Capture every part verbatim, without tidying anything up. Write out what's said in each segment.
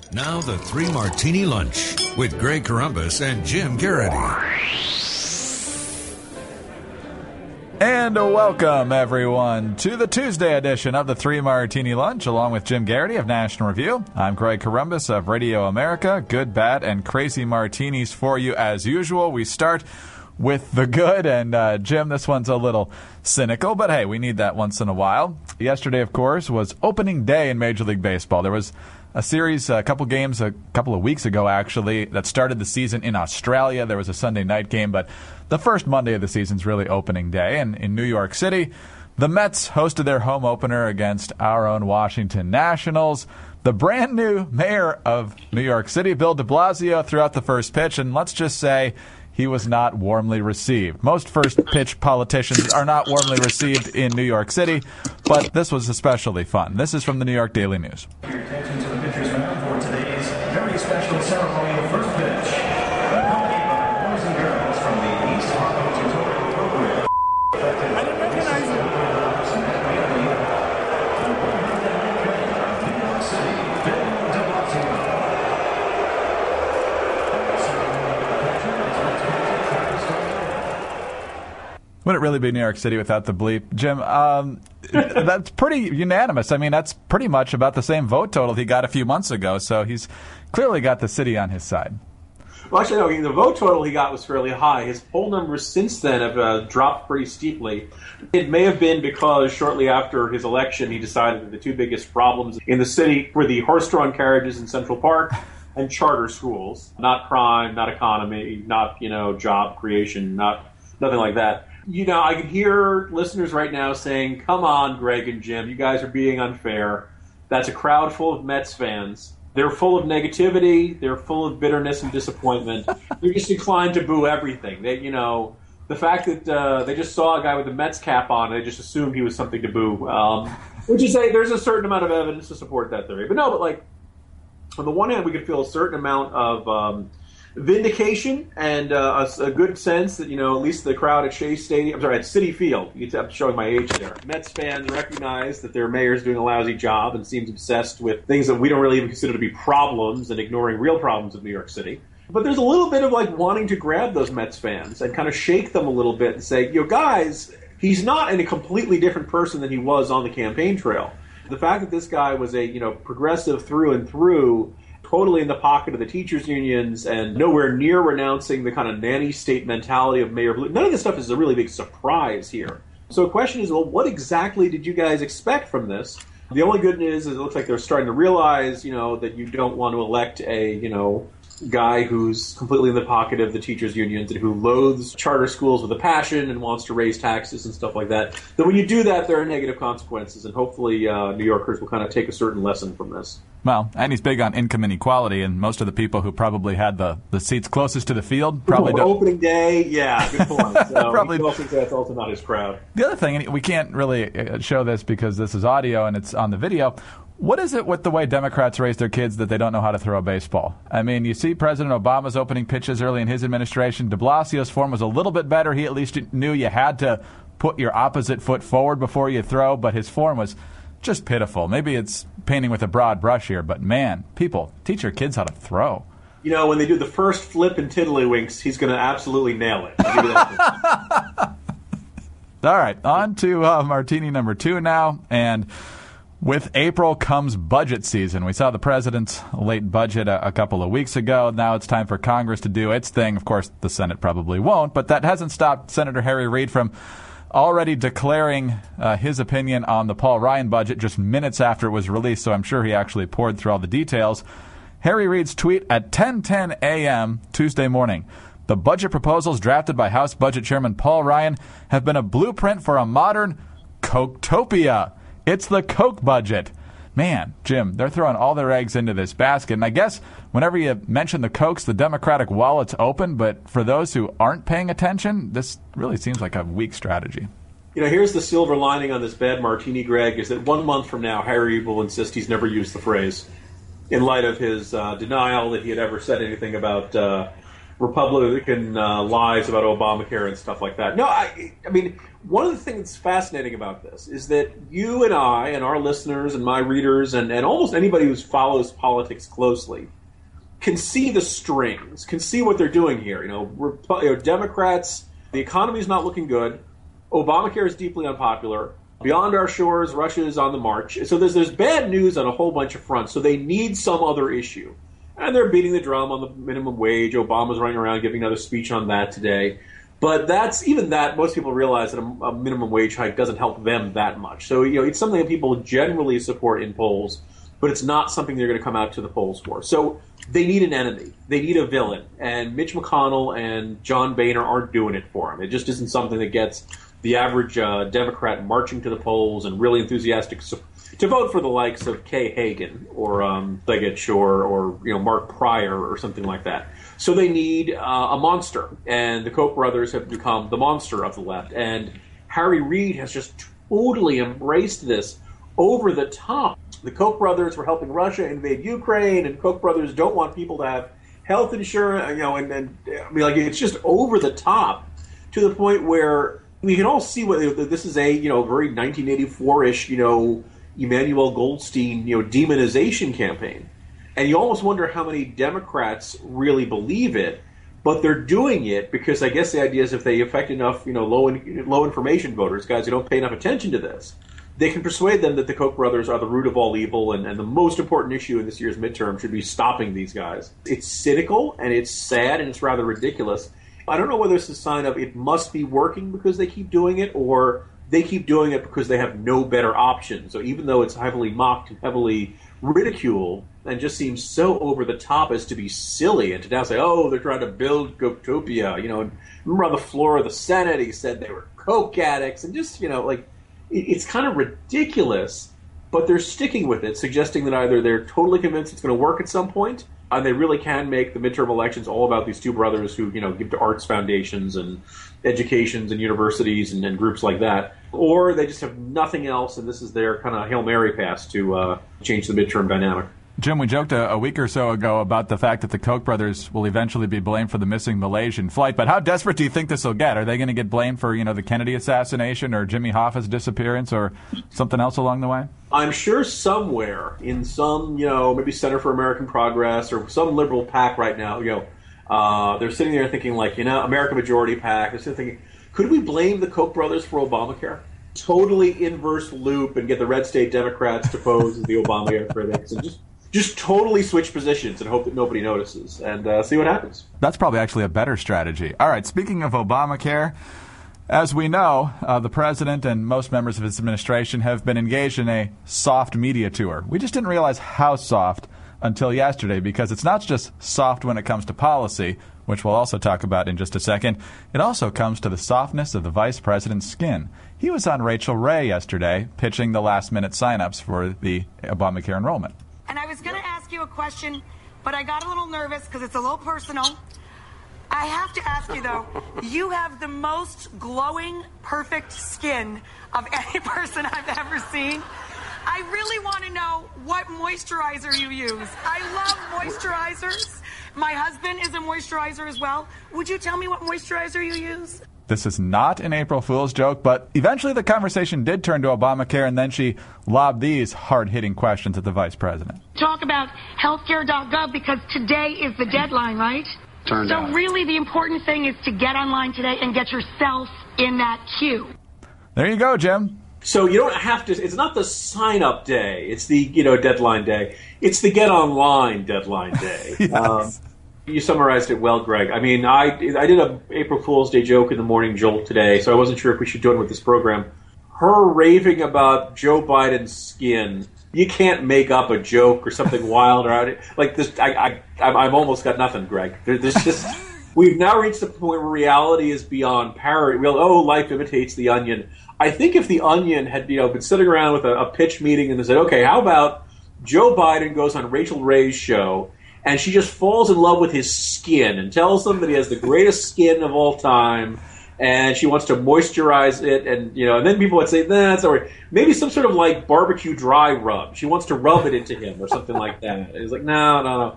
Now the Three Martini Lunch with Greg Corombos and Jim Garrity. And welcome, everyone, to the Tuesday edition of the Three Martini Lunch, along with Jim Garrity of National Review. I'm Greg Corombos of Radio America. Good, bad, and crazy martinis for you as usual. We start with the good, and uh, Jim, this one's a little cynical, but hey, we need that once in a while. Yesterday, of course, was opening day in Major League Baseball. There was a series, a couple games, a couple of weeks ago, actually, that started the season in Australia. There was a Sunday night game, but the first Monday of the season's really opening day. And in New York City, the Mets hosted their home opener against our own Washington Nationals. The brand new mayor of New York City, Bill de Blasio, threw out the first pitch, and let's just say he was not warmly received. Most first-pitch politicians are not warmly received in New York City, but this was especially fun. This is from the New York Daily News. Your attention to the pitcher's mound for today's very special ceremonial first pitch. Accompanied by boys and girls from the East Harlem Tutorial Program. I didn't recognize him. Wouldn't it really be New York City without the bleep? Jim, um, that's pretty unanimous. I mean, that's pretty much about the same vote total he got a few months ago, so he's clearly got the city on his side. Well, actually, no, I mean, the vote total he got was fairly high. His poll numbers since then have uh, dropped pretty steeply. It may have been because shortly after his election, he decided that the two biggest problems in the city were the horse-drawn carriages in Central Park and charter schools. Not crime, not economy, not, you know, job creation, not nothing like that. You know, I can hear listeners right now saying, come on, Greg and Jim, you guys are being unfair. That's a crowd full of Mets fans. They're full of negativity. They're full of bitterness and disappointment. They're just inclined to boo everything. They, you know, the fact that uh, they just saw a guy with a Mets cap on, they just assumed he was something to boo. Um, which is a, there's a certain amount of evidence to support that theory. But no, but like, on the one hand, we could feel a certain amount of um, vindication and uh, a, a good sense that, you know, at least the crowd at Shea Stadium, I'm sorry, at Citi Field, I'm showing my age there. Mets fans recognize that their mayor's doing a lousy job and seems obsessed with things that we don't really even consider to be problems and ignoring real problems of New York City. But there's a little bit of like wanting to grab those Mets fans and kind of shake them a little bit and say, you know, guys, he's not a completely different person than he was on the campaign trail. The fact that this guy was a, you know, progressive through and through, totally in the pocket of the teachers' unions and nowhere near renouncing the kind of nanny state mentality of Mayor Blue. None of this stuff is a really big surprise here. So the question is, well, what exactly did you guys expect from this? The only good news is it looks like they're starting to realize, you know, that you don't want to elect a, you know, guy who's completely in the pocket of the teachers' unions and who loathes charter schools with a passion and wants to raise taxes and stuff like that. That when you do that, there are negative consequences, and hopefully uh, New Yorkers will kind of take a certain lesson from this. Well, and he's big on income inequality, and most of the people who probably had the, the seats closest to the field probably don't. Opening day, yeah, good point. So probably he also that's also not his crowd. The other thing, and we can't really show this because this is audio and it's on the video. What is it with the way Democrats raise their kids that they don't know how to throw a baseball? I mean, you see President Obama's opening pitches early in his administration. De Blasio's form was a little bit better. He at least knew you had to put your opposite foot forward before you throw, but his form was just pitiful. Maybe it's painting with a broad brush here, but man, people, teach your kids how to throw. You know, when they do the first flip and tiddlywinks, he's going to absolutely nail it. I'll give you that. All right, on to uh, martini number two now, and with April comes budget season. We saw the president's late budget a, a couple of weeks ago. Now it's time for Congress to do its thing. Of course, the Senate probably won't, but that hasn't stopped Senator Harry Reid from already declaring uh, his opinion on the Paul Ryan budget just minutes after it was released, so I'm sure he actually poured through all the details. Harry Reid's tweet at ten ten a.m. Tuesday morning. The budget proposals drafted by House Budget Chairman Paul Ryan have been a blueprint for a modern Coketopia. It's the Coke budget. Man, Jim, they're throwing all their eggs into this basket. And I guess whenever you mention the Cokes, the Democratic wallet's open. But for those who aren't paying attention, this really seems like a weak strategy. You know, here's the silver lining on this bad martini, Greg, is that one month from now, Harry will insist he's never used the phrase in light of his uh, denial that he had ever said anything about uh, Republican uh, lies about Obamacare and stuff like that. No, I, I mean, one of the things that's fascinating about this is that you and I and our listeners and my readers and, and almost anybody who follows politics closely can see the strings, can see what they're doing here. You know, Repu- you know Democrats, the economy is not looking good. Obamacare is deeply unpopular. Beyond our shores, Russia is on the march. So there's there's bad news on a whole bunch of fronts. So they need some other issue. And they're beating the drum on the minimum wage. Obama's running around giving another speech on that today. But that's even that, most people realize that a, a minimum wage hike doesn't help them that much. So, you know, it's something that people generally support in polls, but it's not something they're going to come out to the polls for. So they need an enemy. They need a villain. And Mitch McConnell and John Boehner aren't doing it for them. It just isn't something that gets the average uh, Democrat marching to the polls and really enthusiastic su- to vote for the likes of Kay Hagan or um, Leggett Shore or you know Mark Pryor or something like that. So they need uh, a monster, and the Koch brothers have become the monster of the left. And Harry Reid has just totally embraced this over the top. The Koch brothers were helping Russia invade Ukraine, and Koch brothers don't want people to have health insurance. You know, and, and I mean, like it's just over the top to the point where we can all see what this is a you know very nineteen eighty-four-ish you know Emmanuel Goldstein you know demonization campaign, and you almost wonder how many Democrats really believe it, but they're doing it because I guess the idea is if they affect enough you know low in, low information voters, guys who don't pay enough attention to this, they can persuade them that the Koch brothers are the root of all evil, and, and the most important issue in this year's midterm should be stopping these guys. It's cynical and it's sad and it's rather ridiculous. I don't know whether it's a sign of it must be working because they keep doing it, or they keep doing it because they have no better option. So even though it's heavily mocked and heavily ridiculed and just seems so over the top as to be silly, and to now say, oh, they're trying to build Kochtopia. You know, remember on the floor of the Senate, he said they were coke addicts, and just, you know, like, it's kind of ridiculous, but they're sticking with it, suggesting that either they're totally convinced it's going to work at some point, and they really can make the midterm elections all about these two brothers who, you know, give to arts foundations and educations and universities and, and groups like that. Or they just have nothing else, and this is their kind of Hail Mary pass to uh, change the midterm dynamic. Jim, we joked a, a week or so ago about the fact that the Koch brothers will eventually be blamed for the missing Malaysian flight, but how desperate do you think this will get? Are they going to get blamed for, you know, the Kennedy assassination or Jimmy Hoffa's disappearance or something else along the way? I'm sure somewhere in some, you know, maybe Center for American Progress or some liberal PAC right now, you know, uh, they're sitting there thinking like, you know, American Majority PAC, they're sitting thinking, could we blame the Koch brothers for Obamacare? Totally inverse loop and get the red state Democrats to pose as the Obamacare critics and just Just totally switch positions and hope that nobody notices and uh, see what happens. That's probably actually a better strategy. All right, speaking of Obamacare, as we know, uh, the president and most members of his administration have been engaged in a soft media tour. We just didn't realize how soft until yesterday, because it's not just soft when it comes to policy, which we'll also talk about in just a second. It also comes to the softness of the vice president's skin. He was on Rachel Ray yesterday pitching the last-minute sign-ups for the Obamacare enrollment. And I was going to ask you a question, but I got a little nervous because it's a little personal. I have to ask you, though, you have the most glowing, perfect skin of any person I've ever seen. I really want to know what moisturizer you use. I love moisturizers. My husband is a moisturizer as well. Would you tell me what moisturizer you use? This is not an April Fool's joke, but eventually the conversation did turn to Obamacare, and then she lobbed these hard-hitting questions at the vice president. Talk about healthcare dot gov because today is the deadline, right? Turned so out. really the important thing is to get online today and get yourself in that queue. There you go, Jim. So you don't have to, it's not the sign-up day. It's the, you know, deadline day. It's the get online deadline day. Yes. Um, You summarized it well, Greg. I mean, I I did a April Fool's Day joke in the Morning Jolt today, so I wasn't sure if we should do it with this program. Her raving about Joe Biden's skin, you can't make up a joke or something wild or out like this. I I I've almost got nothing, Greg. There, there's just we've now reached the point where reality is beyond parody. Real oh, life imitates the Onion. I think if the Onion had you know been sitting around with a, a pitch meeting and they said, okay, how about Joe Biden goes on Rachel Ray's show, and she just falls in love with his skin and tells them that he has the greatest skin of all time, and she wants to moisturize it, and you know, and then people would say, nah, that's all right. Maybe some sort of like barbecue dry rub. She wants to rub it into him or something like that. And he's like, no, no, no.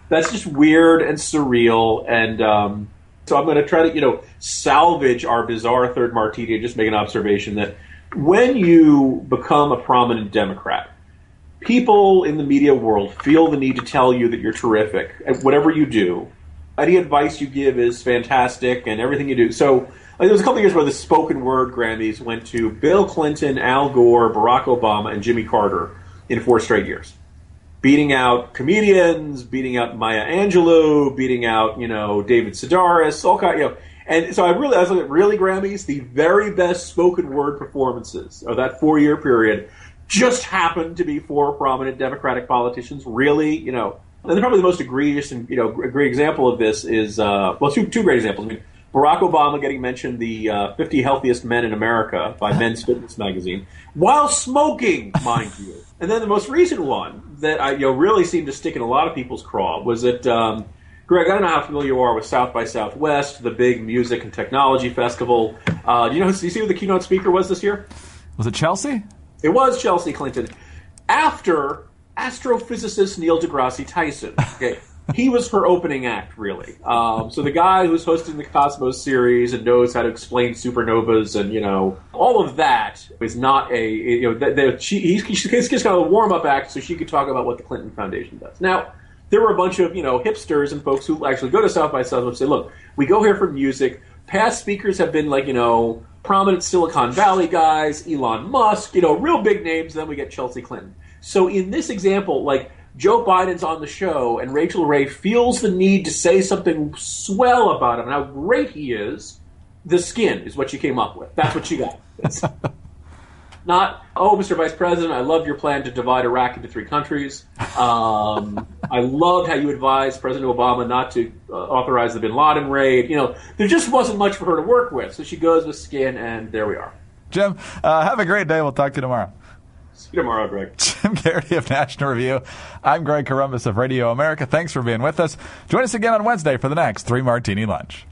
That's just weird and surreal. And um, so I'm going to try to, you know, salvage our bizarre third martini and just make an observation that when you become a prominent Democrat, people in the media world feel the need to tell you that you're terrific at whatever you do. Any advice you give is fantastic and everything you do. So like, there was a couple of years where the spoken word Grammys went to Bill Clinton, Al Gore, Barack Obama, and Jimmy Carter in four straight years. Beating out comedians, beating out Maya Angelou, beating out, you know, David Sedaris, all kind, you know. And so I really, I was looking at really Grammys, the very best spoken word performances of that four-year period just happened to be four prominent Democratic politicians. Really, you know, and probably the most egregious and, you know, a great example of this is, uh, well, two two great examples. I mean, Barack Obama getting mentioned the uh, fifty healthiest men in America by Men's Fitness magazine while smoking, mind you. And then the most recent one that I, you know, really seemed to stick in a lot of people's craw was that, um, Greg, I don't know how familiar you are with South by Southwest, the big music and technology festival. Uh, do you know? Do you see who the keynote speaker was this year? Was it Chelsea? It was Chelsea Clinton. After astrophysicist Neil deGrasse Tyson. Okay. He was her opening act, really. Um, so the guy who's hosting the Cosmos series and knows how to explain supernovas and, you know, all of that is not a, you know, the, the, she, he's, she's just kind of a warm-up act so she could talk about what the Clinton Foundation does. Now, there were a bunch of, you know, hipsters and folks who actually go to South by Southwest and say, look, we go here for music. Past speakers have been like, you know, prominent Silicon Valley guys, Elon Musk, you know, real big names. Then we get Chelsea Clinton. So in this example, like, Joe Biden's on the show, and Rachel Ray feels the need to say something swell about him and how great he is. The skin is what she came up with. That's what she got. It's not, oh, Mister Vice President, I love your plan to divide Iraq into three countries. Um, I loved how you advised President Obama not to uh, authorize the bin Laden raid. You know, there just wasn't much for her to work with. So she goes with skin, and there we are. Jim, uh, have a great day. We'll talk to you tomorrow. See you tomorrow, Greg. Jim Garrity of National Review. I'm Greg Corombos of Radio America. Thanks for being with us. Join us again on Wednesday for the next Three Martini Lunch.